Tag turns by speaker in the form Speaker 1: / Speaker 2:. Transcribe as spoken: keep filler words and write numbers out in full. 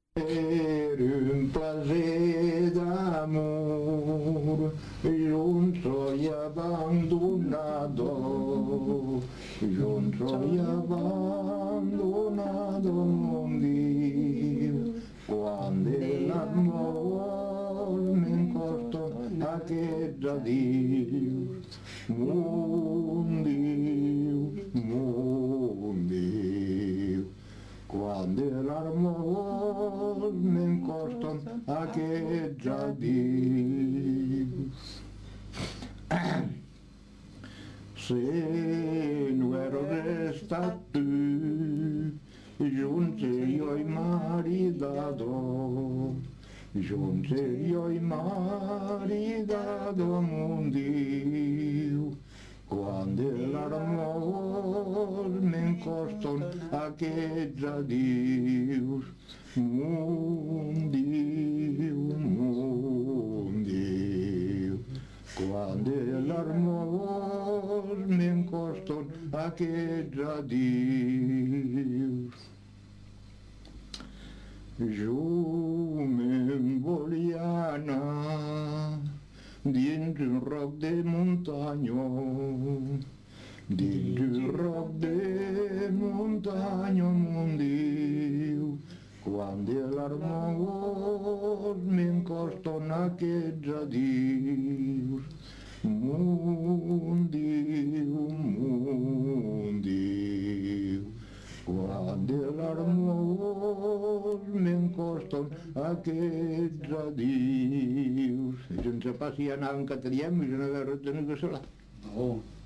Speaker 1: Per un plaser d'amor, yo soy abandonado, yo soy abandonado, mon Dio, quando l'amor m'incosta a che già Dio, mon Dio, mon Dio. Quando l'amor m'incosta a che già Dio. Se non ero restato tu, giunse io i maridato, giunse io i maridato, mon Dio. Quando l'amor m'incosta a che già Dio, mon Dio, mon Dio. Quando l'amor m'incosta a che già Dio. Giù me volia anar dins un roc de muntanya, dins un roc de muntanya, mon Dio, quando l'amor m'incosta a aquests adius, mon Dio, mon Dio. Quando l'amor m'incosta a aquests adius. I sense pas hi anaven que teníem i se n'havia retenir que serà.
Speaker 2: No.